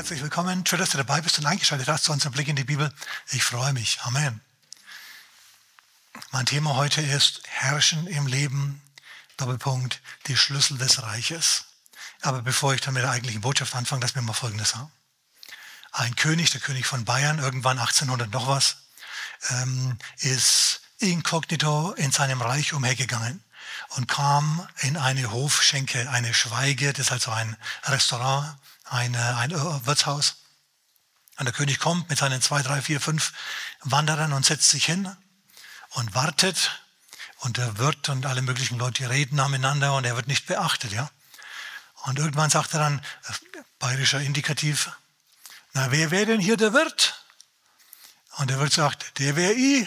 Herzlich willkommen. Schön, dass du dabei bist und eingeschaltet hast zu unserem Blick in die Bibel. Ich freue mich. Amen. Mein Thema heute ist Herrschen im Leben, Doppelpunkt, die Schlüssel des Reiches. Aber bevor ich dann mit der eigentlichen Botschaft anfange, lass mir mal Folgendes sagen. Ein König, der König von Bayern, irgendwann 1800 noch was, ist inkognito in seinem Reich umhergegangen und kam in eine Hofschenke, eine Schweige, das ist also ein Restaurant, ein Wirtshaus. Und der König kommt mit seinen 2, 3, 4, 5 Wanderern und setzt sich hin und wartet. Und der Wirt und alle möglichen Leute reden miteinander und er wird nicht beachtet. Ja? Und irgendwann sagt er dann, bayerischer Indikativ, na, wer wäre denn hier der Wirt? Und der Wirt sagt, der wäre ich.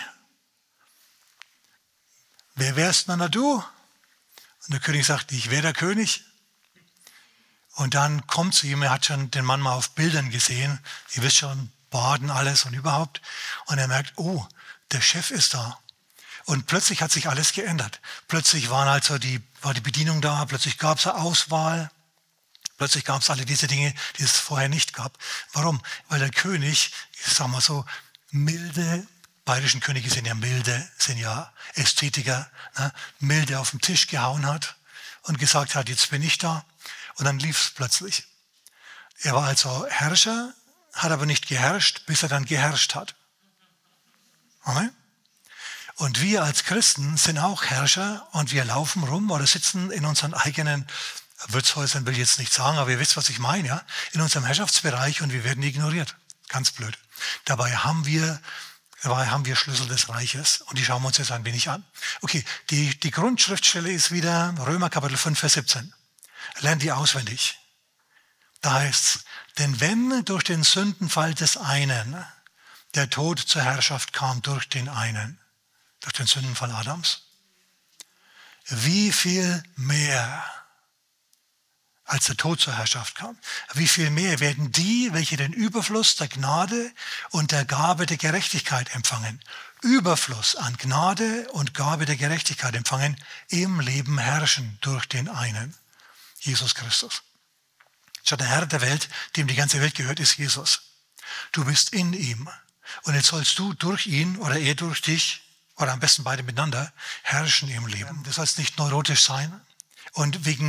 Wer wärst denn du? Und der König sagt, ich wäre der König. Und dann kommt zu ihm, er hat schon den Mann mal auf Bildern gesehen, ihr wisst schon, Baden, alles und überhaupt. Und er merkt, oh, der Chef ist da. Und plötzlich hat sich alles geändert. Plötzlich war die Bedienung da, plötzlich gab es eine Auswahl, plötzlich gab es alle diese Dinge, die es vorher nicht gab. Warum? Weil der König, ich sag mal so, milde, bayerischen Könige sind ja milde, sind ja Ästhetiker, ne, milde auf den Tisch gehauen hat und gesagt hat, jetzt bin ich da. Und dann lief es plötzlich. Er war also Herrscher, hat aber nicht geherrscht, bis er dann geherrscht hat. Amen. Und wir als Christen sind auch Herrscher und wir laufen rum oder sitzen in unseren eigenen Wirtshäusern, will ich jetzt nicht sagen, aber ihr wisst, was ich meine, ja? In unserem Herrschaftsbereich und wir werden ignoriert. Ganz blöd. Dabei haben wir Schlüssel des Reiches und die schauen wir uns jetzt ein wenig an. Okay, die Grundschriftstelle ist wieder Römer Kapitel 5, Vers 17. Lernt die auswendig. Da heißt es, denn wenn durch den Sündenfall des einen der Tod zur Herrschaft kam durch den einen, durch den Sündenfall Adams, wie viel mehr, als der Tod zur Herrschaft kam, wie viel mehr werden die, welche den Überfluss der Gnade und der Gabe der Gerechtigkeit empfangen, Überfluss an Gnade und Gabe der Gerechtigkeit empfangen, im Leben herrschen durch den einen, Jesus Christus. Schau, der Herr der Welt, dem die ganze Welt gehört, ist Jesus. Du bist in ihm. Und jetzt sollst du durch ihn oder er durch dich, oder am besten beide miteinander, herrschen im Leben. Du sollst nicht neurotisch sein und wegen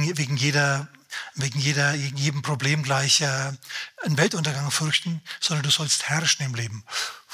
jedem Problem gleich einen Weltuntergang fürchten, sondern du sollst herrschen im Leben.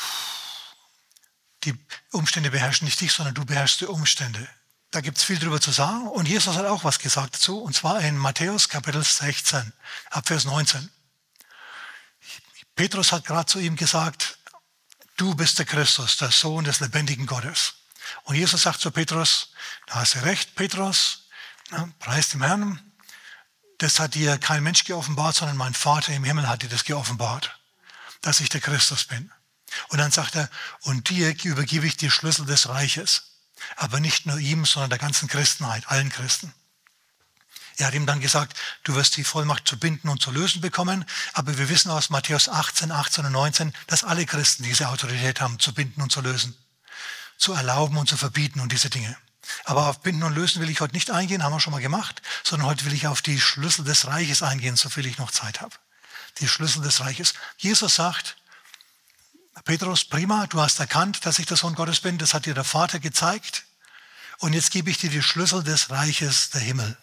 Die Umstände beherrschen nicht dich, sondern du beherrschst die Umstände. Da gibt es viel drüber zu sagen und Jesus hat auch was gesagt dazu, und zwar in Matthäus Kapitel 16, ab Vers 19. Petrus hat gerade zu ihm gesagt, du bist der Christus, der Sohn des lebendigen Gottes. Und Jesus sagt zu Petrus, da hast du recht, Petrus, preis dem Herrn, das hat dir kein Mensch geoffenbart, sondern mein Vater im Himmel hat dir das geoffenbart, dass ich der Christus bin. Und dann sagt er, und dir übergebe ich die Schlüssel des Reiches. Aber nicht nur ihm, sondern der ganzen Christenheit, allen Christen. Er hat ihm dann gesagt, du wirst die Vollmacht zu binden und zu lösen bekommen, aber wir wissen aus Matthäus 18 und 19, dass alle Christen diese Autorität haben, zu binden und zu lösen, zu erlauben und zu verbieten und diese Dinge. Aber auf Binden und Lösen will ich heute nicht eingehen, haben wir schon mal gemacht, sondern heute will ich auf die Schlüssel des Reiches eingehen, soviel ich noch Zeit habe. Die Schlüssel des Reiches. Jesus sagt, Petrus, prima, du hast erkannt, dass ich der Sohn Gottes bin, das hat dir der Vater gezeigt und jetzt gebe ich dir die Schlüssel des Reiches der Himmel.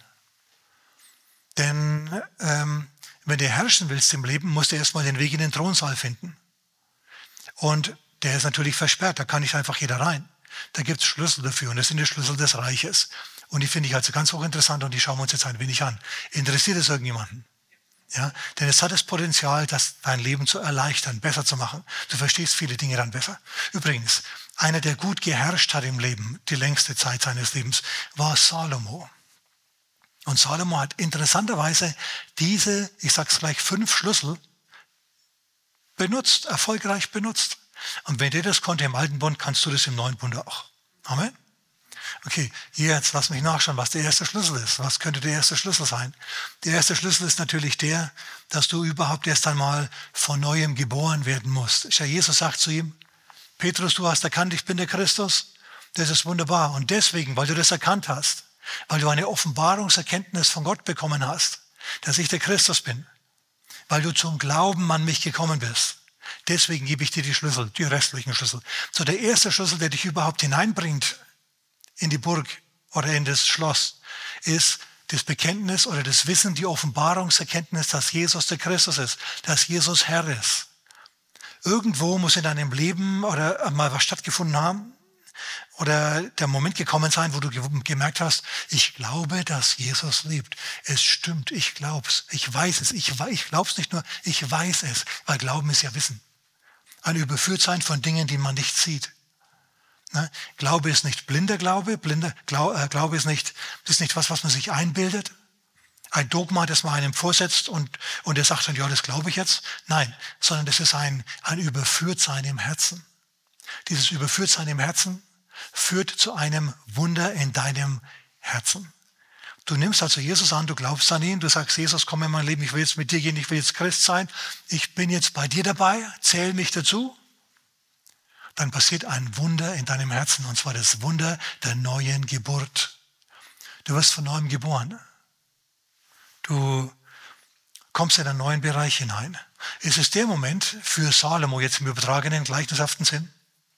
Denn wenn du herrschen willst im Leben, musst du erstmal den Weg in den Thronsaal finden. Und der ist natürlich versperrt, da kann nicht einfach jeder rein. Da gibt es Schlüssel dafür und das sind die Schlüssel des Reiches. Und die finde ich also ganz hochinteressant und die schauen wir uns jetzt ein wenig an. Interessiert es irgendjemanden? Ja, denn es hat das Potenzial, dein Leben zu erleichtern, besser zu machen. Du verstehst viele Dinge dann besser. Übrigens, einer, der gut geherrscht hat im Leben, die längste Zeit seines Lebens, war Salomo. Und Salomo hat interessanterweise diese, ich sag's gleich, 5 Schlüssel benutzt, erfolgreich benutzt. Und wenn der das konnte im Alten Bund, kannst du das im Neuen Bund auch. Amen. Okay, jetzt lass mich nachschauen, was der erste Schlüssel ist. Was könnte der erste Schlüssel sein? Der erste Schlüssel ist natürlich der, dass du überhaupt erst einmal von Neuem geboren werden musst. Jesus sagt zu ihm, Petrus, du hast erkannt, ich bin der Christus. Das ist wunderbar. Und deswegen, weil du das erkannt hast, weil du eine Offenbarungserkenntnis von Gott bekommen hast, dass ich der Christus bin, weil du zum Glauben an mich gekommen bist. Deswegen gebe ich dir die Schlüssel, die restlichen Schlüssel. So, der erste Schlüssel, der dich überhaupt hineinbringt in die Burg oder in das Schloss, ist das Bekenntnis oder das Wissen, die Offenbarungserkenntnis, dass Jesus der Christus ist, dass Jesus Herr ist. Irgendwo muss in deinem Leben oder mal was stattgefunden haben oder der Moment gekommen sein, wo du gemerkt hast, ich glaube, dass Jesus lebt. Es stimmt, ich glaube es, ich weiß es. Ich glaube es nicht nur, ich weiß es, weil Glauben ist ja Wissen. Ein Überführtsein von Dingen, die man nicht sieht. Ne? Glaube ist nicht blinder Glaube. Glaube ist nicht was man sich einbildet. Ein Dogma, das man einem vorsetzt und er sagt dann, ja, das glaube ich jetzt. Nein, sondern das ist ein Überführtsein im Herzen. Dieses Überführtsein im Herzen führt zu einem Wunder in deinem Herzen. Du nimmst also Jesus an, du glaubst an ihn, du sagst, Jesus, komm in mein Leben, ich will jetzt mit dir gehen, ich will jetzt Christ sein, ich bin jetzt bei dir dabei, zähl mich dazu. Dann passiert ein Wunder in deinem Herzen, und zwar das Wunder der neuen Geburt. Du wirst von neuem geboren. Du kommst in einen neuen Bereich hinein. Es ist der Moment für Salomo, jetzt im übertragenen, gleichnishaften Sinn,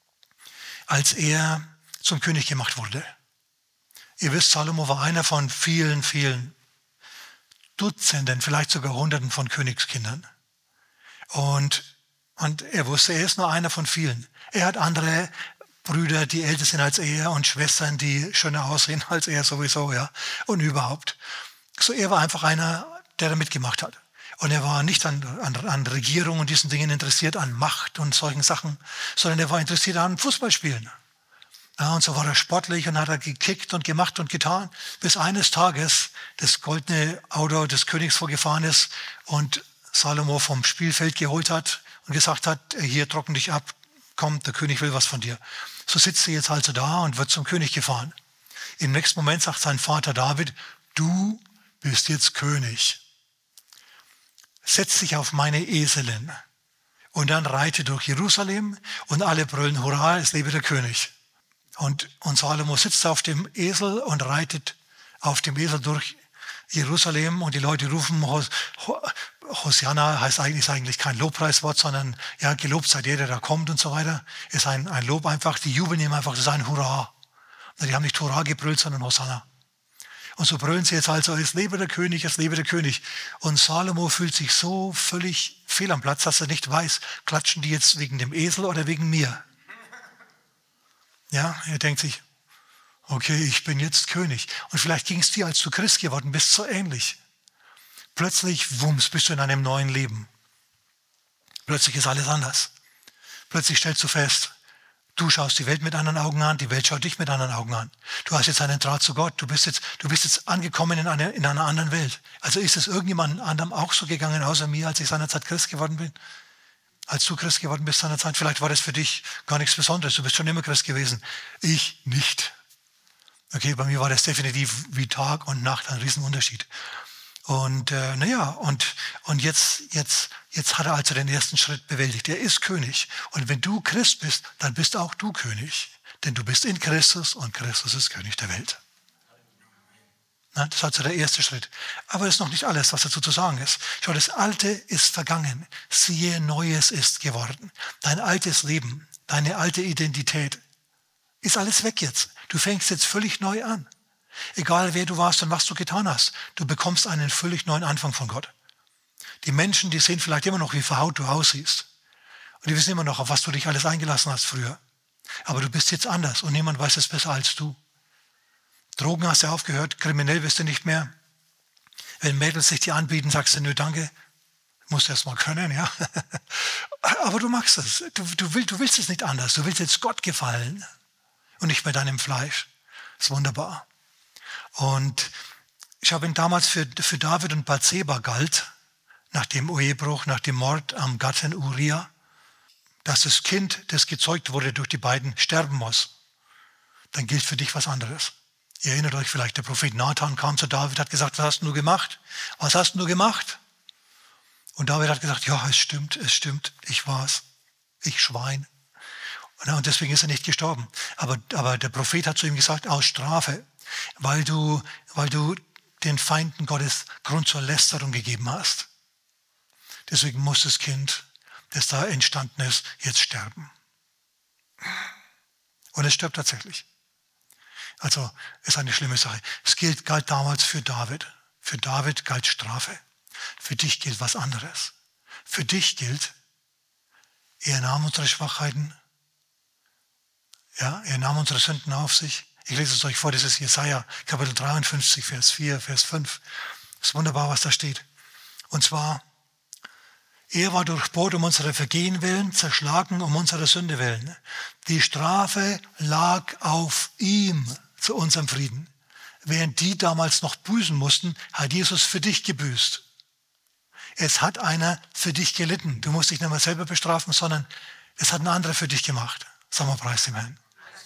als er zum König gemacht wurde. Ihr wisst, Salomo war einer von vielen, vielen Dutzenden, vielleicht sogar Hunderten von Königskindern. Und er wusste, er ist nur einer von vielen. Er hat andere Brüder, die älter sind als er und Schwestern, die schöner aussehen als er sowieso, ja, und überhaupt. So, er war einfach einer, der da mitgemacht hat. Und er war nicht an Regierung und diesen Dingen interessiert, an Macht und solchen Sachen, sondern er war interessiert an Fußballspielen. Ja, und so war er sportlich und hat er gekickt und gemacht und getan, bis eines Tages das goldene Auto des Königs vorgefahren ist und Salomo vom Spielfeld geholt hat und gesagt hat, hier, trocken dich ab, komm, der König will was von dir. So sitzt er jetzt also da und wird zum König gefahren. Im nächsten Moment sagt sein Vater David, du bist jetzt König. Setz dich auf meine Eselin und dann reite durch Jerusalem und alle brüllen, hurra, es lebe der König. Und Salomo sitzt auf dem Esel und reitet auf dem Esel durch Jerusalem und die Leute rufen, Hosianna ist eigentlich kein Lobpreiswort, sondern ja, gelobt sei der da kommt und so weiter. Ist ein Lob einfach, die jubeln ihm einfach, das ist ein Hurra. Die haben nicht Hurra gebrüllt, sondern Hosanna. Und so brüllen sie jetzt also, es lebe der König, es lebe der König. Und Salomo fühlt sich so völlig fehl am Platz, dass er nicht weiß, klatschen die jetzt wegen dem Esel oder wegen mir? Ja, er denkt sich, okay, ich bin jetzt König. Und vielleicht ging es dir, als du Christ geworden bist, so ähnlich. Plötzlich, wumms, bist du in einem neuen Leben. Plötzlich ist alles anders. Plötzlich stellst du fest, du schaust die Welt mit anderen Augen an, die Welt schaut dich mit anderen Augen an. Du hast jetzt einen Draht zu Gott, du bist jetzt angekommen in einer anderen Welt. Also ist es irgendjemand anderem auch so gegangen, außer mir, als ich seinerzeit Christ geworden bin? Als du Christ geworden bist seinerzeit, vielleicht war das für dich gar nichts Besonderes, du bist schon immer Christ gewesen. Ich nicht. Okay, bei mir war das definitiv wie Tag und Nacht ein Riesenunterschied. Und und jetzt hat er also den ersten Schritt bewältigt. Er ist König. Und wenn du Christ bist, dann bist auch du König. Denn du bist in Christus und Christus ist König der Welt. Na, das ist also der erste Schritt. Aber das ist noch nicht alles, was dazu zu sagen ist. Schau, das Alte ist vergangen. Siehe, Neues ist geworden. Dein altes Leben, deine alte Identität ist alles weg jetzt. Du fängst jetzt völlig neu an. Egal wer du warst und was du getan hast, du bekommst einen völlig neuen Anfang von Gott. Die Menschen, die sehen vielleicht immer noch, wie verhaut du aussiehst. Und die wissen immer noch, auf was du dich alles eingelassen hast früher. Aber du bist jetzt anders und niemand weiß es besser als du. Drogen hast du aufgehört, kriminell bist du nicht mehr. Wenn Mädels sich dir anbieten, sagst du, nö, danke. Musst du erst mal können, ja. Aber du magst es. Du willst es nicht anders. Du willst jetzt Gott gefallen und nicht mehr deinem Fleisch. Das ist wunderbar. Und ich habe ihn damals für David und Bathseba galt, nach dem Ehebruch, nach dem Mord am Gatten Uria, dass das Kind, das gezeugt wurde durch die beiden, sterben muss. Dann gilt für dich was anderes. Ihr erinnert euch vielleicht, der Prophet Nathan kam zu David, hat gesagt, was hast du gemacht? Was hast du gemacht? Und David hat gesagt, ja, es stimmt, ich war's, ich Schwein. Und deswegen ist er nicht gestorben. Aber der Prophet hat zu ihm gesagt, aus Strafe, weil du den Feinden Gottes Grund zur Lästerung gegeben hast. Deswegen muss das Kind, das da entstanden ist, jetzt sterben. Und es stirbt tatsächlich. Also ist eine schlimme Sache. Es galt damals für David. Für David galt Strafe. Für dich gilt was anderes. Für dich gilt, er nahm unsere Schwachheiten, ja, er nahm unsere Sünden auf sich. Ich lese es euch vor, das ist Jesaja, Kapitel 53, Vers 4, Vers 5. Das ist wunderbar, was da steht. Und zwar, er war durchbohrt um unsere Vergehen willen, zerschlagen um unsere Sünde willen. Die Strafe lag auf ihm zu unserem Frieden. Während die damals noch büßen mussten, hat Jesus für dich gebüßt. Es hat einer für dich gelitten. Du musst dich nicht mehr selber bestrafen, sondern es hat ein anderer für dich gemacht. Sag mal, preis dem Herrn.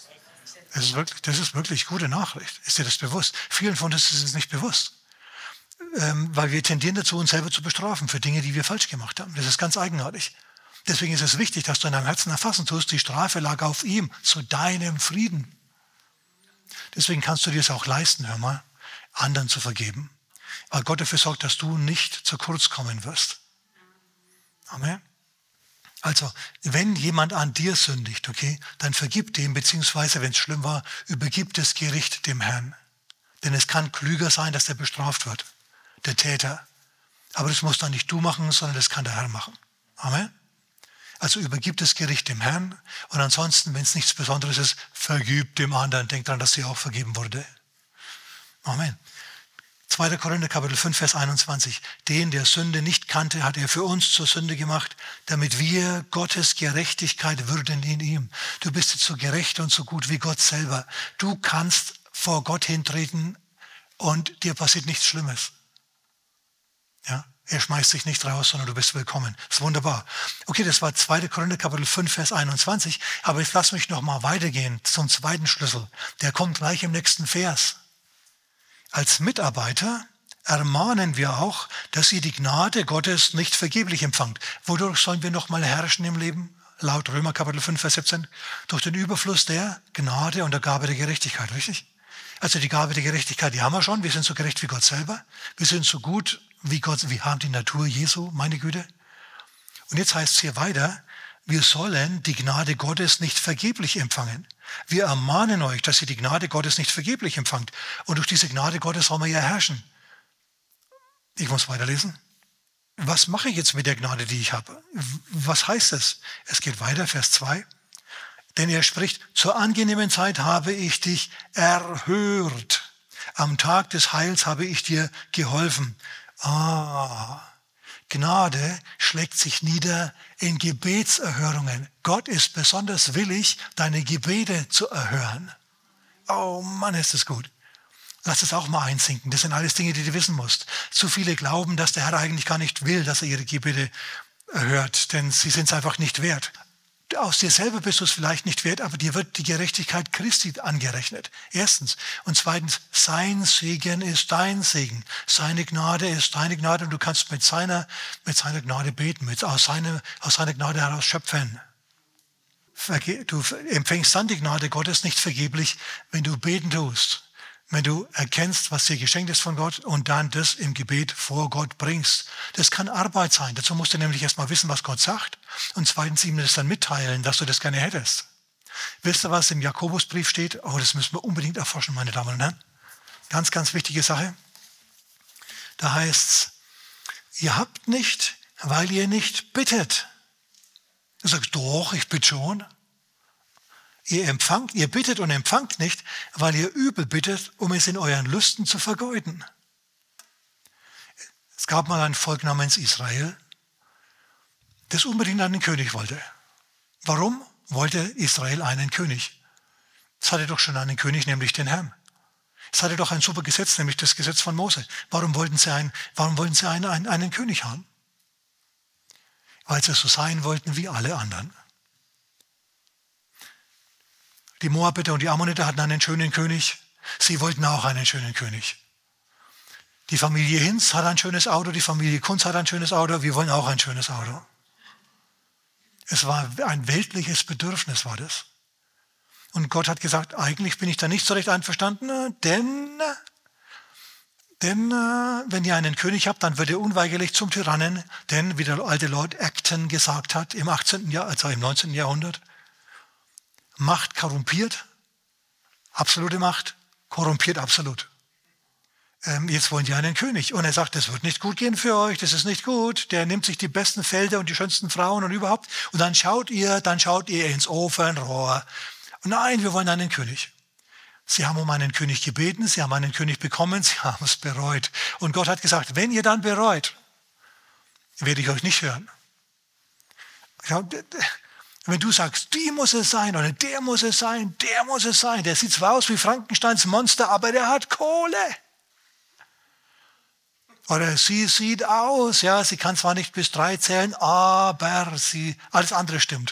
Das ist wirklich gute Nachricht. Ist dir das bewusst? Vielen von uns ist es nicht bewusst. Weil wir tendieren dazu, uns selber zu bestrafen für Dinge, die wir falsch gemacht haben. Das ist ganz eigenartig. Deswegen ist es wichtig, dass du in deinem Herzen erfassen tust, die Strafe lag auf ihm, zu deinem Frieden. Deswegen kannst du dir es auch leisten, hör mal, anderen zu vergeben. Weil Gott dafür sorgt, dass du nicht zu kurz kommen wirst. Amen. Also, wenn jemand an dir sündigt, okay, dann vergib dem, beziehungsweise, wenn es schlimm war, übergib das Gericht dem Herrn. Denn es kann klüger sein, dass der bestraft wird, der Täter. Aber das musst dann nicht du machen, sondern das kann der Herr machen. Amen. Also übergib das Gericht dem Herrn und ansonsten, wenn es nichts Besonderes ist, vergib dem anderen. Denk daran, dass sie auch vergeben wurde. Amen. 2. Korinther, Kapitel 5, Vers 21. Den, der Sünde nicht kannte, hat er für uns zur Sünde gemacht, damit wir Gottes Gerechtigkeit würden in ihm. Du bist jetzt so gerecht und so gut wie Gott selber. Du kannst vor Gott hintreten und dir passiert nichts Schlimmes. Ja? Er schmeißt dich nicht raus, sondern du bist willkommen. Das ist wunderbar. Okay, das war 2. Korinther, Kapitel 5, Vers 21. Aber jetzt lass mich noch mal weitergehen zum zweiten Schlüssel. Der kommt gleich im nächsten Vers. Als Mitarbeiter ermahnen wir auch, dass ihr die Gnade Gottes nicht vergeblich empfangt. Wodurch sollen wir noch mal herrschen im Leben? Laut Römer Kapitel 5, Vers 17. Durch den Überfluss der Gnade und der Gabe der Gerechtigkeit, richtig? Also die Gabe der Gerechtigkeit, die haben wir schon. Wir sind so gerecht wie Gott selber. Wir sind so gut wie Gott. Wir haben die Natur Jesu, meine Güte. Und jetzt heißt es hier weiter, wir sollen die Gnade Gottes nicht vergeblich empfangen. Wir ermahnen euch, dass ihr die Gnade Gottes nicht vergeblich empfangt. Und durch diese Gnade Gottes sollen wir ja herrschen. Ich muss weiterlesen. Was mache ich jetzt mit der Gnade, die ich habe? Was heißt es? Es geht weiter, Vers 2. Denn er spricht, zur angenehmen Zeit habe ich dich erhört. Am Tag des Heils habe ich dir geholfen. Gnade schlägt sich nieder in Gebetserhörungen. Gott ist besonders willig, deine Gebete zu erhören. Oh Mann, ist das gut. Lass es auch mal einsinken. Das sind alles Dinge, die du wissen musst. Zu viele glauben, dass der Herr eigentlich gar nicht will, dass er ihre Gebete erhört, denn sie sind es einfach nicht wert. Aus dir selber bist du es vielleicht nicht wert, aber dir wird die Gerechtigkeit Christi angerechnet. Erstens. Und zweitens, sein Segen ist dein Segen. Seine Gnade ist deine Gnade und du kannst mit seiner Gnade beten, aus seiner Gnade heraus schöpfen. Du empfängst dann die Gnade Gottes nicht vergeblich, wenn du beten tust. Wenn du erkennst, was dir geschenkt ist von Gott und dann das im Gebet vor Gott bringst. Das kann Arbeit sein. Dazu musst du nämlich erstmal wissen, was Gott sagt und zweitens ihm das dann mitteilen, dass du das gerne hättest. Wisst ihr, was im Jakobusbrief steht? Oh, das müssen wir unbedingt erforschen, meine Damen und Herren. Ganz, ganz wichtige Sache. Da heißt's, ihr habt nicht, weil ihr nicht bittet. Du sagst, doch, ich bitte schon. Ihr bittet und empfangt nicht, weil ihr übel bittet, um es in euren Lüsten zu vergeuden. Es gab mal ein Volk namens Israel, das unbedingt einen König wollte. Warum wollte Israel einen König? Es hatte doch schon einen König, nämlich den Herrn. Es hatte doch ein super Gesetz, nämlich das Gesetz von Mose. Warum wollten sie einen König haben? Weil sie so sein wollten wie alle anderen. Die Moabiter und die Ammoniter hatten einen schönen König. Sie wollten auch einen schönen König. Die Familie Hinz hat ein schönes Auto, die Familie Kunz hat ein schönes Auto. Wir wollen auch ein schönes Auto. Es war ein weltliches Bedürfnis, war das. Und Gott hat gesagt, eigentlich bin ich da nicht so recht einverstanden, denn Denn wenn ihr einen König habt, dann wird er unweigerlich zum Tyrannen, denn wie der alte Lord Acton gesagt hat im 18. Jahr, also im 19. Jahrhundert, Macht korrumpiert, absolute Macht korrumpiert absolut. Jetzt wollen die einen König. Und er sagt, das wird nicht gut gehen für euch, das ist nicht gut. Der nimmt sich die besten Felder und die schönsten Frauen und überhaupt. Und dann schaut ihr ins Ofenrohr. Und nein, wir wollen einen König. Sie haben um einen König gebeten, sie haben einen König bekommen, sie haben es bereut. Und Gott hat gesagt, wenn ihr dann bereut, werde ich euch nicht hören. Wenn du sagst, die muss es sein oder der muss es sein, der muss es sein, der sieht zwar aus wie Frankensteins Monster, aber der hat Kohle. Oder sie sieht aus, ja, sie kann zwar nicht bis 3 zählen, aber alles andere stimmt.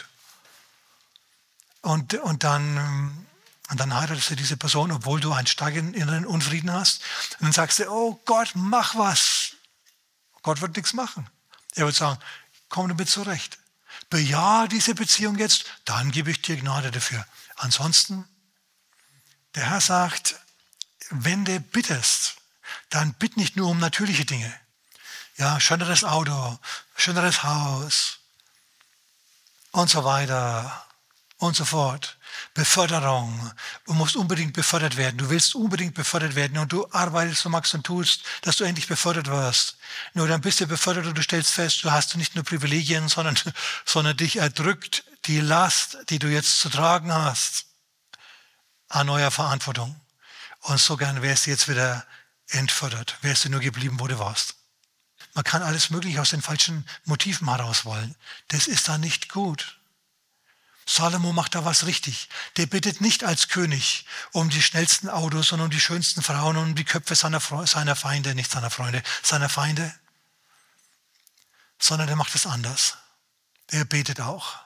Und dann heiratest du diese Person, obwohl du einen starken inneren Unfrieden hast. Und dann sagst du, oh Gott, mach was. Gott wird nichts machen. Er wird sagen, komm damit zurecht. Bejahe diese Beziehung jetzt, dann gebe ich dir Gnade dafür. Ansonsten, der Herr sagt, wenn du bittest, dann bitt nicht nur um natürliche Dinge. Ja, schöneres Auto, schöneres Haus und so weiter und so fort. Beförderung. Du musst unbedingt befördert werden. Du willst unbedingt befördert werden und du arbeitest und machst und tust, dass du endlich befördert wirst. Nur dann bist du befördert und du stellst fest, du hast nicht nur Privilegien, sondern dich erdrückt die Last, die du jetzt zu tragen hast, an neuer Verantwortung. Und so gern wärst du jetzt wieder entfördert. Wärst du nur geblieben, wo du warst. Man kann alles Mögliche aus den falschen Motiven heraus wollen. Das ist dann nicht gut. Salomo macht da was richtig. Der bittet nicht als König um die schnellsten Autos und um die schönsten Frauen und um die Köpfe seiner Feinde, nicht seiner Freunde, seiner Feinde, sondern er macht es anders. Er betet auch.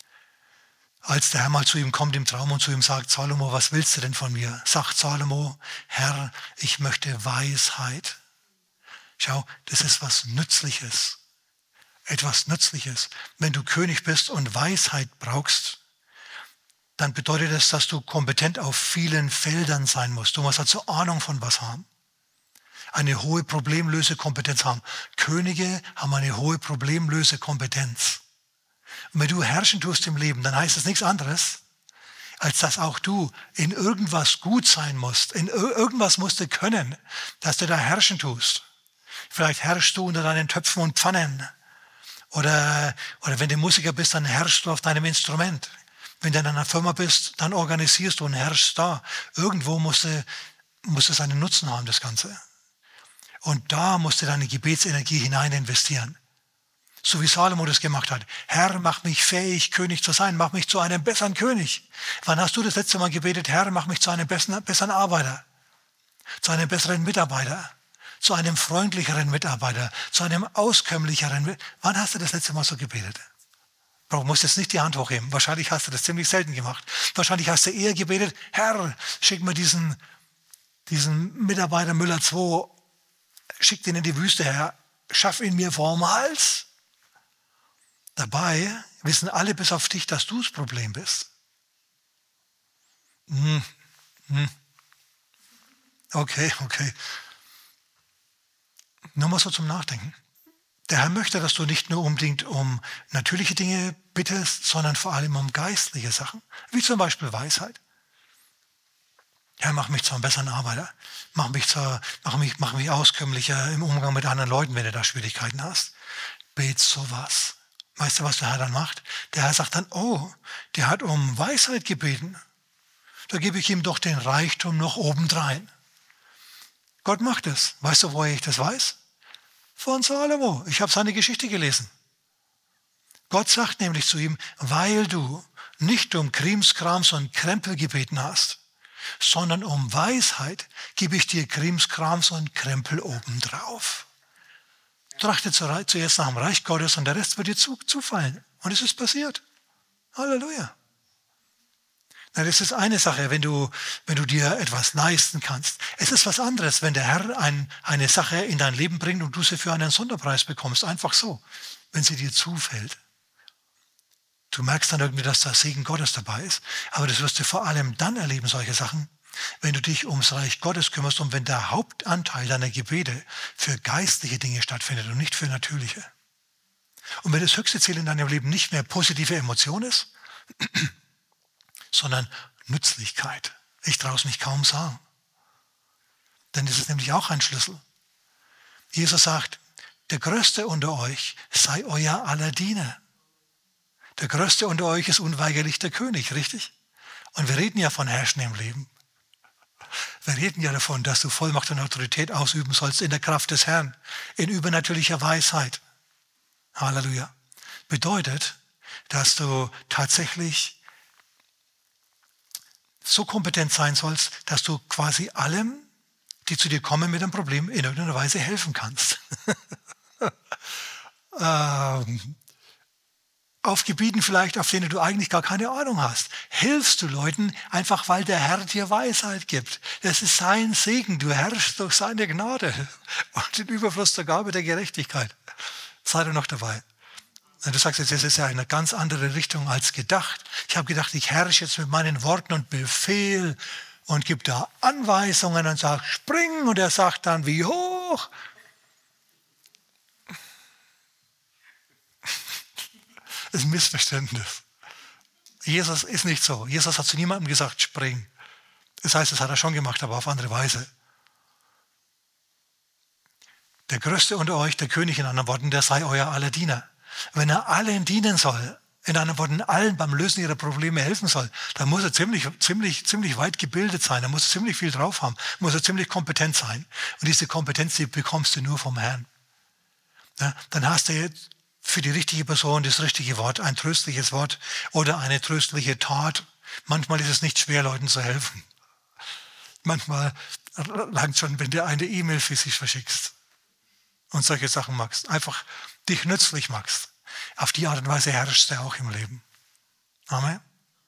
Als der Herr mal zu ihm kommt im Traum und zu ihm sagt, Salomo, was willst du denn von mir? Sagt Salomo, Herr, ich möchte Weisheit. Schau, das ist was Nützliches. Etwas Nützliches. Wenn du König bist und Weisheit brauchst, dann bedeutet das, dass du kompetent auf vielen Feldern sein musst. Du musst also Ahnung von was haben. Eine hohe Problemlösekompetenz haben. Könige haben eine hohe Problemlösekompetenz. Und wenn du herrschen tust im Leben, dann heißt es nichts anderes, als dass auch du in irgendwas gut sein musst. In irgendwas musst du können, dass du da herrschen tust. Vielleicht herrschst du unter deinen Töpfen und Pfannen. Oder wenn du Musiker bist, dann herrschst du auf deinem Instrument. Wenn du in einer Firma bist, dann organisierst du und herrschst da. Irgendwo muss es einen Nutzen haben, das Ganze. Und da musst du deine Gebetsenergie hinein investieren. So wie Salomo das gemacht hat. Herr, mach mich fähig, König zu sein. Mach mich zu einem besseren König. Wann hast du das letzte Mal gebetet, Herr, mach mich zu einem besseren Arbeiter, zu einem besseren Mitarbeiter, zu einem freundlicheren Mitarbeiter, zu einem auskömmlicheren. Wann hast du das letzte Mal so gebetet? Du musst jetzt nicht die Hand hochheben. Wahrscheinlich hast du das ziemlich selten gemacht. Wahrscheinlich hast du eher gebetet, Herr, schick mir diesen Mitarbeiter Müller 2, schick den in die Wüste her, schaff ihn mir vorm Hals. Dabei wissen alle bis auf dich, dass du das Problem bist. Okay. Nur mal so zum Nachdenken. Der Herr möchte, dass du nicht nur unbedingt um natürliche Dinge bittest, sondern vor allem um geistliche Sachen, wie zum Beispiel Weisheit. Herr, mach mich zu einem besseren Arbeiter. Mach mich auskömmlicher im Umgang mit anderen Leuten, wenn du da Schwierigkeiten hast. Bet sowas. Weißt du, was der Herr dann macht? Der Herr sagt dann, oh, der hat um Weisheit gebeten. Da gebe ich ihm doch den Reichtum noch obendrein. Gott macht es. Weißt du, woher ich das weiß? Von Salomo. Ich habe seine Geschichte gelesen. Gott sagt nämlich zu ihm, weil du nicht um Krimskrams und Krempel gebeten hast, sondern um Weisheit gebe ich dir Krimskrams und Krempel obendrauf. Trachte zuerst nach dem Reich Gottes und der Rest wird dir zufallen. Und es ist passiert. Halleluja. Na, das ist eine Sache, wenn du dir etwas leisten kannst. Es ist was anderes, wenn der Herr eine Sache in dein Leben bringt und du sie für einen Sonderpreis bekommst. Einfach so, wenn sie dir zufällt. Du merkst dann irgendwie, dass da Segen Gottes dabei ist. Aber das wirst du vor allem dann erleben, solche Sachen, wenn du dich ums Reich Gottes kümmerst und wenn der Hauptanteil deiner Gebete für geistliche Dinge stattfindet und nicht für natürliche. Und wenn das höchste Ziel in deinem Leben nicht mehr positive Emotion ist, sondern Nützlichkeit. Ich traue es mich kaum sagen. Denn das ist nämlich auch ein Schlüssel. Jesus sagt, der Größte unter euch sei euer aller Diener. Der Größte unter euch ist unweigerlich der König, richtig? Und wir reden ja von Herrschen im Leben. Wir reden ja davon, dass du Vollmacht und Autorität ausüben sollst in der Kraft des Herrn, in übernatürlicher Weisheit. Halleluja. Bedeutet, dass du tatsächlich so kompetent sein sollst, dass du quasi allem, die zu dir kommen mit einem Problem, in irgendeiner Weise helfen kannst. Auf Gebieten vielleicht, auf denen du eigentlich gar keine Ahnung hast. Hilfst du Leuten, einfach weil der Herr dir Weisheit gibt. Das ist sein Segen. Du herrschst durch seine Gnade und den Überfluss der Gabe der Gerechtigkeit. Sei du noch dabei. Du sagst jetzt, das ist ja eine ganz andere Richtung als gedacht. Ich habe gedacht, ich herrsche jetzt mit meinen Worten und Befehl und gebe da Anweisungen und sage, spring. Und er sagt dann, wie hoch. Das ist ein Missverständnis. Jesus ist nicht so. Jesus hat zu niemandem gesagt, spring. Das heißt, das hat er schon gemacht, aber auf andere Weise. Der Größte unter euch, der König in anderen Worten, der sei euer aller Diener. Wenn er allen dienen soll, in anderen Worten allen beim Lösen ihrer Probleme helfen soll, dann muss er ziemlich weit gebildet sein, er muss ziemlich viel drauf haben, muss er ziemlich kompetent sein. Und diese Kompetenz, die bekommst du nur vom Herrn. Ja, dann hast du jetzt für die richtige Person das richtige Wort, ein tröstliches Wort oder eine tröstliche Tat. Manchmal ist es nicht schwer, Leuten zu helfen. Manchmal langt schon, wenn du eine E-Mail für sich verschickst und solche Sachen machst. Einfach dich nützlich machst. Auf die Art und Weise herrschst du auch im Leben. Amen.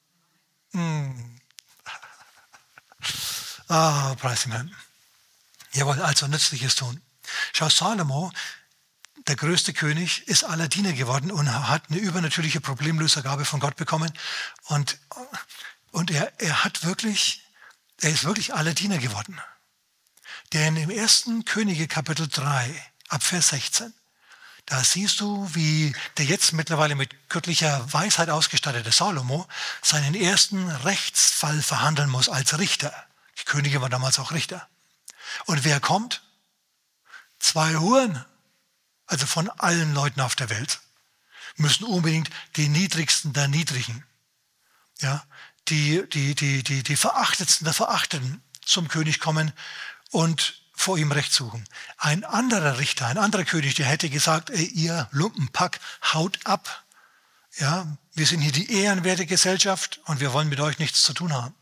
Preis dem Herrn. Jawohl, also Nützliches tun. Schau, Salomo, der größte König, ist aller Diener geworden und hat eine übernatürliche Problemlösergabe von Gott bekommen. Und er ist wirklich aller Diener geworden. Denn im 1. Könige Kapitel 3, ab Vers 16, da siehst du, wie der jetzt mittlerweile mit göttlicher Weisheit ausgestattete Salomo seinen ersten Rechtsfall verhandeln muss als Richter. Die Könige waren damals auch Richter. Und wer kommt? 2 Huren, also von allen Leuten auf der Welt, müssen unbedingt die Niedrigsten der Niedrigen, ja, die Verachtetsten der Verachteten zum König kommen und vor ihm Recht suchen. Ein anderer Richter, ein anderer König, der hätte gesagt, ey, ihr Lumpenpack, haut ab. Ja, wir sind hier die ehrenwerte Gesellschaft und wir wollen mit euch nichts zu tun haben.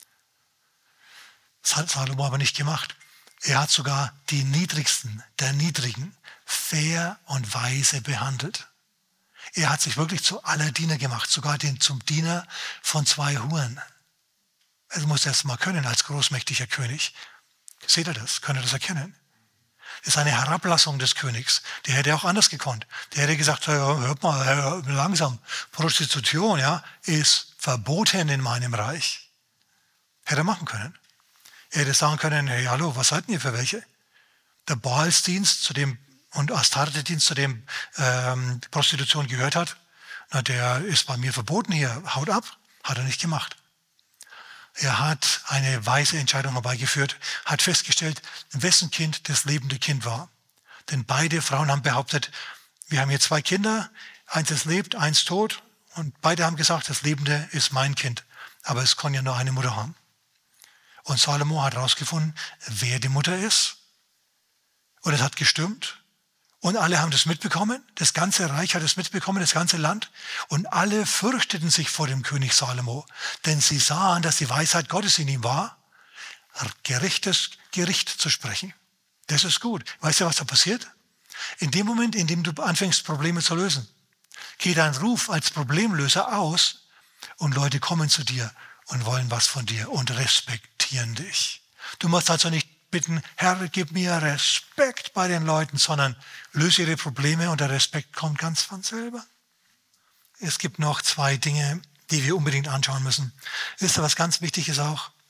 Das hat Salomo aber nicht gemacht. Er hat sogar die Niedrigsten der Niedrigen fair und weise behandelt. Er hat sich wirklich zu aller Diener gemacht, sogar zum Diener von 2 Huren. Das muss er erst mal können als großmächtiger König. Seht ihr das? Könnt ihr das erkennen? Das ist eine Herablassung des Königs. Der hätte auch anders gekonnt. Der hätte gesagt, hört mal, langsam, Prostitution, ja, ist verboten in meinem Reich. Hätte er machen können. Er hätte sagen können, hey, hallo, was seid ihr für welche? Der Baalsdienst und Astarte-Dienst, zu dem Prostitution gehört hat, der ist bei mir verboten hier, haut ab. Hat er nicht gemacht. Er hat eine weise Entscheidung herbeigeführt, hat festgestellt, wessen Kind das lebende Kind war. Denn beide Frauen haben behauptet, wir haben hier 2 Kinder, eins ist lebt, eins tot. Und beide haben gesagt, das Lebende ist mein Kind. Aber es kann ja nur eine Mutter haben. Und Salomo hat herausgefunden, wer die Mutter ist. Und es hat gestimmt. Und alle haben das mitbekommen. Das ganze Reich hat es mitbekommen, das ganze Land. Und alle fürchteten sich vor dem König Salomo. Denn sie sahen, dass die Weisheit Gottes in ihm war, gerechtes Gericht zu sprechen. Das ist gut. Weißt du, was da passiert? In dem Moment, in dem du anfängst, Probleme zu lösen, geht dein Ruf als Problemlöser aus und Leute kommen zu dir und wollen was von dir und respektieren dich. Du musst also nicht bitten, Herr, gib mir Respekt bei den Leuten, sondern löse ihre Probleme und der Respekt kommt ganz von selber. Es gibt noch 2 Dinge, die wir unbedingt anschauen müssen. Wisst ihr, was ganz wichtig ist auch?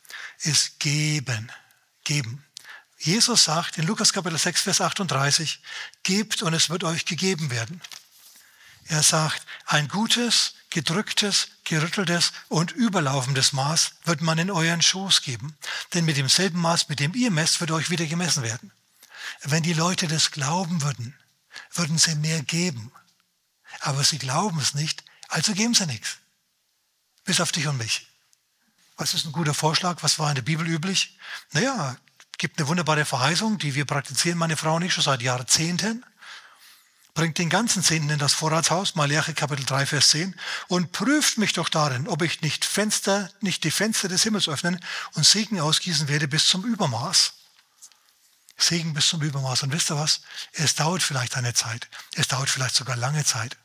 ist geben. Geben. Jesus sagt in Lukas Kapitel 6, Vers 38, gebt und es wird euch gegeben werden. Er sagt, ein gutes, gedrücktes, gerütteltes und überlaufendes Maß wird man in euren Schoß geben. Denn mit demselben Maß, mit dem ihr messt, wird euch wieder gemessen werden. Wenn die Leute das glauben würden, würden sie mehr geben. Aber sie glauben es nicht, also geben sie nichts. Bis auf dich und mich. Was ist ein guter Vorschlag? Was war in der Bibel üblich? Naja, gibt eine wunderbare Verheißung, die wir praktizieren, meine Frau und ich, schon seit Jahrzehnten. Bringt den ganzen Zehnten in das Vorratshaus, Maleachi Kapitel 3, Vers 10, und prüft mich doch darin, ob ich nicht die Fenster des Himmels öffnen und Segen ausgießen werde bis zum Übermaß. Segen bis zum Übermaß. Und wisst ihr was? Es dauert vielleicht eine Zeit. Es dauert vielleicht sogar lange Zeit.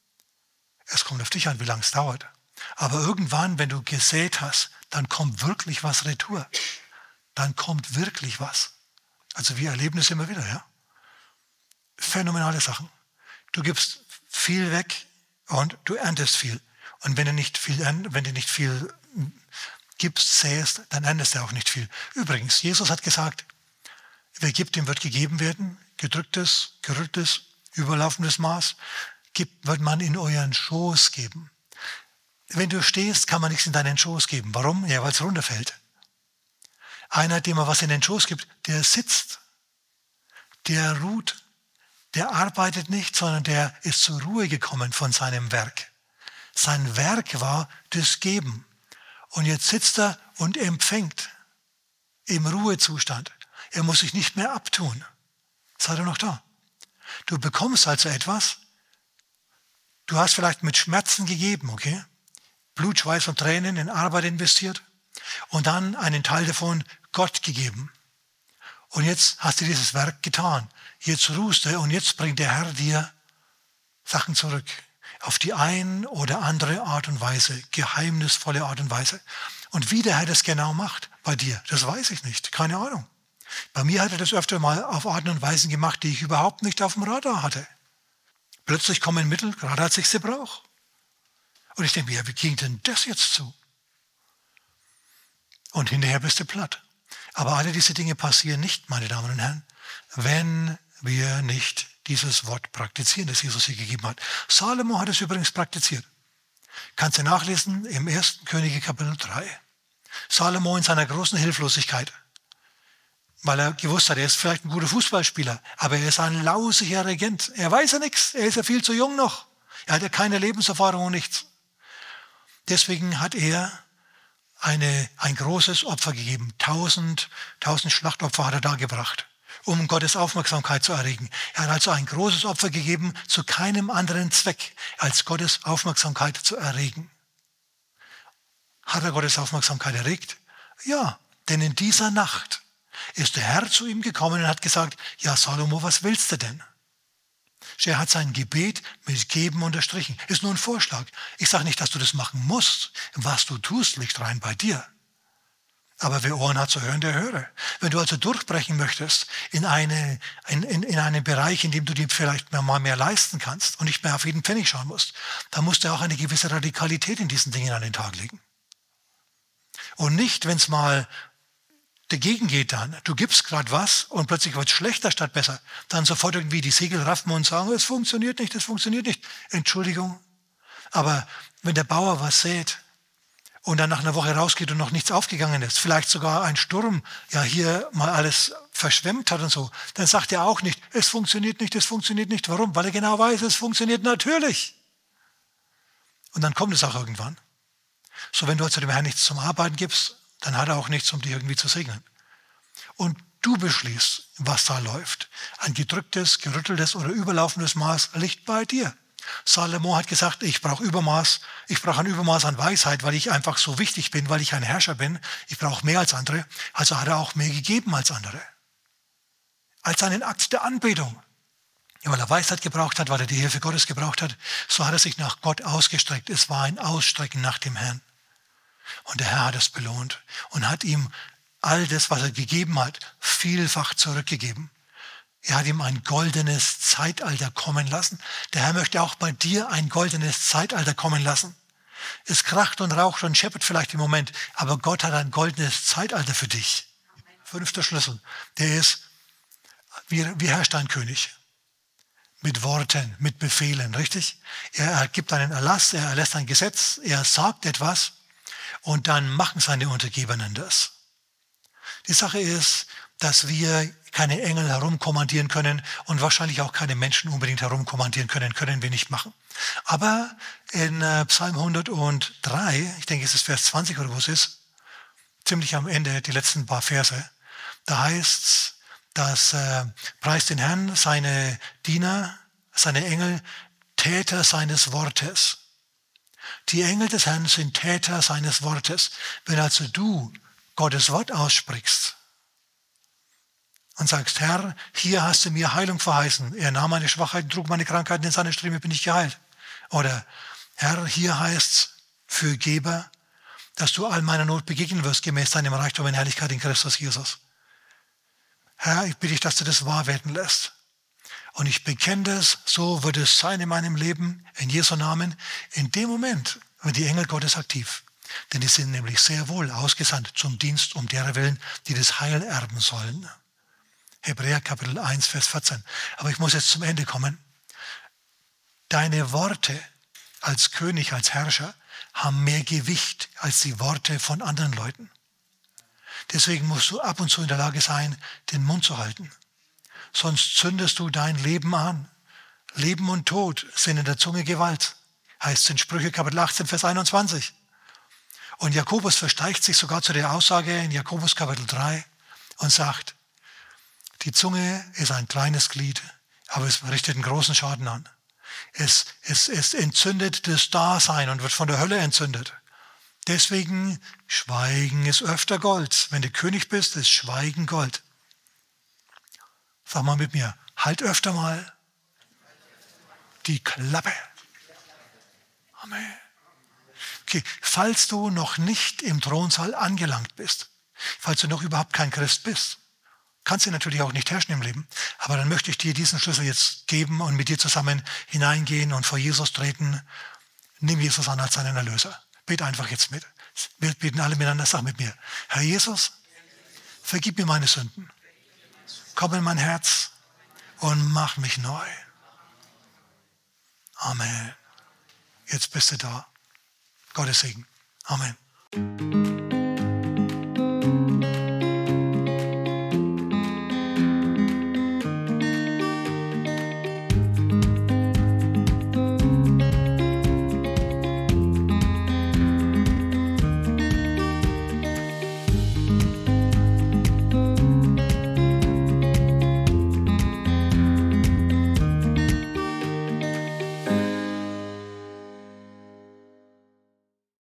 Es kommt auf dich an, wie lange es dauert. Aber irgendwann, wenn du gesät hast, dann kommt wirklich was retour. Dann kommt wirklich was. Also wir erleben es immer wieder, ja. Phänomenale Sachen. Du gibst viel weg und du erntest viel. Und wenn du nicht viel gibst, säst, dann erntest du auch nicht viel. Übrigens, Jesus hat gesagt, wer gibt, dem wird gegeben werden. Gedrücktes, gerütteltes, überlaufendes Maß wird man in euren Schoß geben. Wenn du stehst, kann man nichts in deinen Schoß geben. Warum? Ja, weil es runterfällt. Einer, dem man was in den Schoß gibt, der sitzt, der ruht, der arbeitet nicht, sondern der ist zur Ruhe gekommen von seinem Werk. Sein Werk war das Geben. Und jetzt sitzt er und empfängt im Ruhezustand. Er muss sich nicht mehr abtun. Seid ihr noch da? Du bekommst also etwas. Du hast vielleicht mit Schmerzen gegeben, okay? Blut, Schweiß und Tränen in Arbeit investiert und dann einen Teil davon Gott gegeben. Und jetzt hast du dieses Werk getan. Jetzt ruhst du und jetzt bringt der Herr dir Sachen zurück. Auf die ein oder andere Art und Weise, geheimnisvolle Art und Weise. Und wie der Herr das genau macht bei dir, das weiß ich nicht. Keine Ahnung. Bei mir hat er das öfter mal auf Arten und Weisen gemacht, die ich überhaupt nicht auf dem Radar hatte. Plötzlich kommen Mittel, gerade als ich sie brauche. Und ich denke mir, ja, wie ging denn das jetzt zu? Und hinterher bist du platt. Aber alle diese Dinge passieren nicht, meine Damen und Herren, wenn wir nicht dieses Wort praktizieren, das Jesus hier gegeben hat. Salomo hat es übrigens praktiziert. Kannst du nachlesen im 1. Könige Kapitel 3. Salomo in seiner großen Hilflosigkeit. Weil er gewusst hat, er ist vielleicht ein guter Fußballspieler, aber er ist ein lausiger Regent. Er weiß ja nichts, er ist ja viel zu jung noch. Er hat ja keine Lebenserfahrung und nichts. Deswegen hat er ein großes Opfer gegeben. 1000 Schlachtopfer hat er dargebracht, um Gottes Aufmerksamkeit zu erregen. Er hat also ein großes Opfer gegeben zu keinem anderen Zweck, als Gottes Aufmerksamkeit zu erregen. Hat er Gottes Aufmerksamkeit erregt? Ja, denn in dieser Nacht ist der Herr zu ihm gekommen und hat gesagt, ja Salomo, was willst du denn? Er hat sein Gebet mit Geben unterstrichen. Ist nur ein Vorschlag. Ich sage nicht, dass du das machen musst. Was du tust, liegt rein bei dir. Aber wer Ohren hat zu hören, der höre. Wenn du also durchbrechen möchtest in einen Bereich, in dem du dir vielleicht mal mehr leisten kannst und nicht mehr auf jeden Pfennig schauen musst, dann musst du auch eine gewisse Radikalität in diesen Dingen an den Tag legen. Und nicht, wenn es mal dagegen geht dann. Du gibst gerade was und plötzlich wird es schlechter statt besser. Dann sofort irgendwie die Segel raffen und sagen, es funktioniert nicht, es funktioniert nicht. Entschuldigung. Aber wenn der Bauer was sät und dann nach einer Woche rausgeht und noch nichts aufgegangen ist, vielleicht sogar ein Sturm ja hier mal alles verschwemmt hat und so, dann sagt er auch nicht, es funktioniert nicht, es funktioniert nicht. Warum? Weil er genau weiß, es funktioniert natürlich. Und dann kommt es auch irgendwann. So, wenn du also dem Herrn nichts zum Arbeiten gibst, dann hat er auch nichts, um dich irgendwie zu segnen. Und du beschließt, was da läuft. Ein gedrücktes, gerütteltes oder überlaufendes Maß liegt bei dir. Salomo hat gesagt, ich brauche ein Übermaß an Weisheit, weil ich einfach so wichtig bin, weil ich ein Herrscher bin. Ich brauche mehr als andere. Also hat er auch mehr gegeben als andere. Als einen Akt der Anbetung. Ja, weil er Weisheit gebraucht hat, weil er die Hilfe Gottes gebraucht hat, so hat er sich nach Gott ausgestreckt. Es war ein Ausstrecken nach dem Herrn. Und der Herr hat es belohnt und hat ihm all das, was er gegeben hat, vielfach zurückgegeben. Er hat ihm ein goldenes Zeitalter kommen lassen. Der Herr möchte auch bei dir ein goldenes Zeitalter kommen lassen. Es kracht und raucht und scheppert vielleicht im Moment, aber Gott hat ein goldenes Zeitalter für dich. 5. Schlüssel, der ist, wie herrscht ein König? Mit Worten, mit Befehlen, richtig? Er gibt einen Erlass, er erlässt ein Gesetz, er sagt etwas und dann machen seine Untergebenen das. Die Sache ist, dass wir keine Engel herumkommandieren können und wahrscheinlich auch keine Menschen unbedingt herumkommandieren können wir nicht machen. Aber in Psalm 103, ich denke es ist Vers 20 oder wo es ist, ziemlich am Ende, die letzten paar Verse, da heißt es, dass preist den Herrn seine Diener, seine Engel, Täter seines Wortes. Die Engel des Herrn sind Täter seines Wortes. Wenn also du Gottes Wort aussprichst und sagst, Herr, hier hast du mir Heilung verheißen. Er nahm meine Schwachheiten, trug meine Krankheiten, in seine Striemen bin ich geheilt. Oder, Herr, hier heißt es für Geber, dass du all meiner Not begegnen wirst, gemäß deinem Reichtum in Herrlichkeit in Christus Jesus. Herr, ich bitte dich, dass du das wahr werden lässt. Und ich bekenne das, so wird es sein in meinem Leben, in Jesu Namen. In dem Moment wird die Engel Gottes aktiv. Denn die sind nämlich sehr wohl ausgesandt zum Dienst um derer Willen, die das Heil erben sollen. Hebräer Kapitel 1, Vers 14. Aber ich muss jetzt zum Ende kommen. Deine Worte als König, als Herrscher haben mehr Gewicht als die Worte von anderen Leuten. Deswegen musst du ab und zu in der Lage sein, den Mund zu halten. Sonst zündest du dein Leben an. Leben und Tod sind in der Zunge Gewalt. Heißt es in Sprüche Kapitel 18, Vers 21. Und Jakobus versteigt sich sogar zu der Aussage in Jakobus Kapitel 3 und sagt, die Zunge ist ein kleines Glied, aber es richtet einen großen Schaden an. Es entzündet das Dasein und wird von der Hölle entzündet. Deswegen, Schweigen ist öfter Gold. Wenn du König bist, ist Schweigen Gold. Sag mal mit mir, halt öfter mal die Klappe. Amen. Okay, falls du noch nicht im Thronsaal angelangt bist, falls du noch überhaupt kein Christ bist, kannst du natürlich auch nicht herrschen im Leben, aber dann möchte ich dir diesen Schlüssel jetzt geben und mit dir zusammen hineingehen und vor Jesus treten. Nimm Jesus an als seinen Erlöser. Bet einfach jetzt mit. Wir beten alle miteinander, sag mit mir. Herr Jesus, vergib mir meine Sünden. Komm in mein Herz und mach mich neu. Amen. Jetzt bist du da. Gottes Segen. Amen.